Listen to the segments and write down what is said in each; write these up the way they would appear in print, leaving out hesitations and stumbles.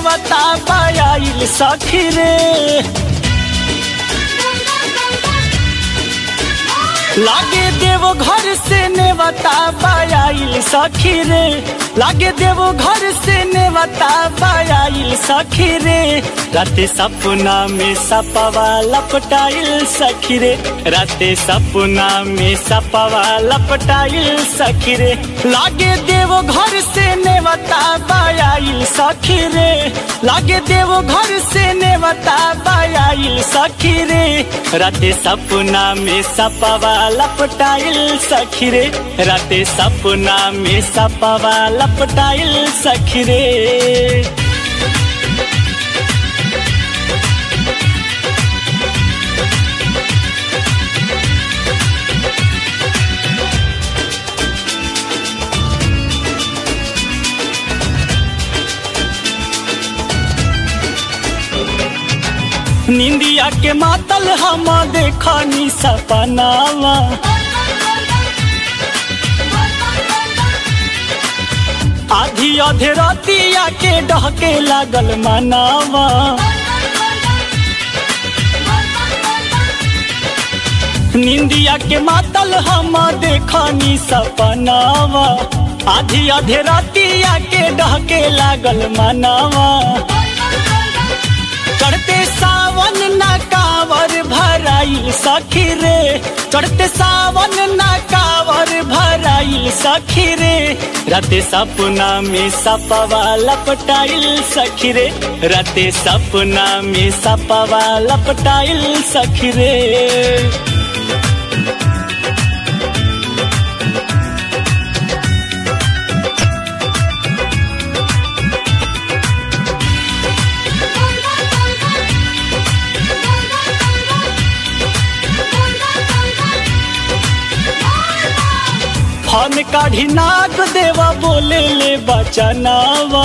नेवता पायाइल सखी रे। लागे देवो घर से नेवता पायाइल सखी रे। लागे देवो घर से नेवता पायाइल सखी रे। राते सपना में सपवा लपटाइल सखी रे। राते सपना में सपवा लपटाइल सखी रे। लागे देवो घर से नेवता पायाइल सखी रे। लागे देवो घर से नेवता पायाइल सखी रे। राते सपना में सपवा लपटाइल सखी रे। राते सपना में सपवा लपटाइल सखी रे। निंदिया के मातल हम देखनी सपनावा। आधी अधे रातिया के डहके लागल मनावा। निंदिया के मातल हम देखनी सपनावा। आधी अधे रातिया के डहके लागल मनावा। चढ़ते सावन ना कावर भराइल सखी रे। चढ़ते सावन ना कावर भराइल सखी रे। राते सपना में सपवा लपटाइल सखी रे। राते सपना में सपवा लपटाइल सखी रे। फन काढ़ी नाग देवा बोले ले बचनावा।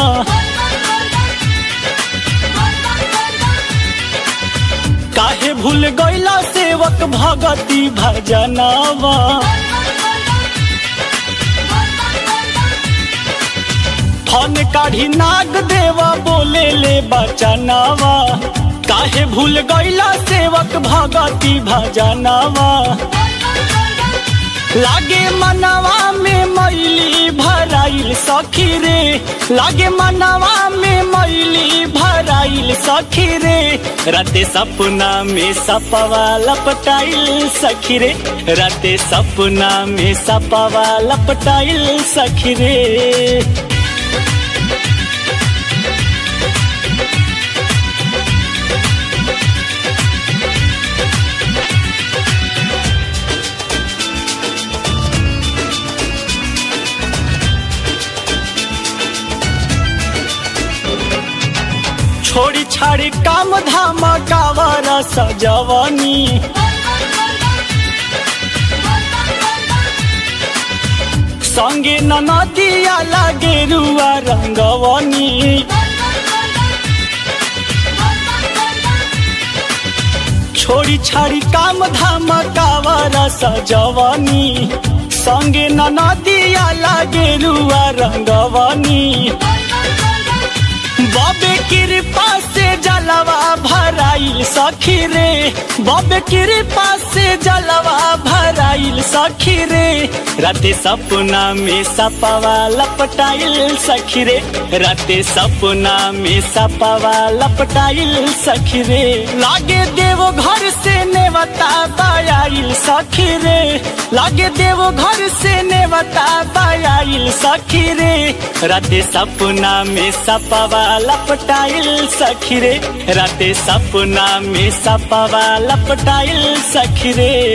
काहे भूल गईला सेवक भगती भजनावा। फन काढ़ी नाग देवा बोले ले बचनावा। काहे भूल गईला सेवक भगती भजनावा। लागे मनवा में मैली भराइल सखी रे। लागे मनवा में मैली भराइल सखी रे। राते सपना में सपवा लपटाइल सखी रे। राते सपना में सपवा लपटाइल सखी रे। छोड़ी छाड़ी काम धाम कावर सजवनी। संगे ननदिया लागे रुआ रंगवनी। छोड़ी छाड़ी काम धाम कावर सजवनी। संगे ननदिया लागे रुआ रंगवनी। बाबे कृपा से जलवा भराइल सखी रे। बाबे कृपा से जलवा भराइल सखी रे। राते सपना में सपवा लपटाइल सखी रे। राते सपना में सपवा लपटाइल सखी रे। लागे देवो घर से नेवता पायाइल सखी रे। लागे देवो घर से नेवता पायाइल सखी रे। राते सपना में सपवा लपटाइल सखी रे। राते सपना में सपवा लपटाइल सखी रे।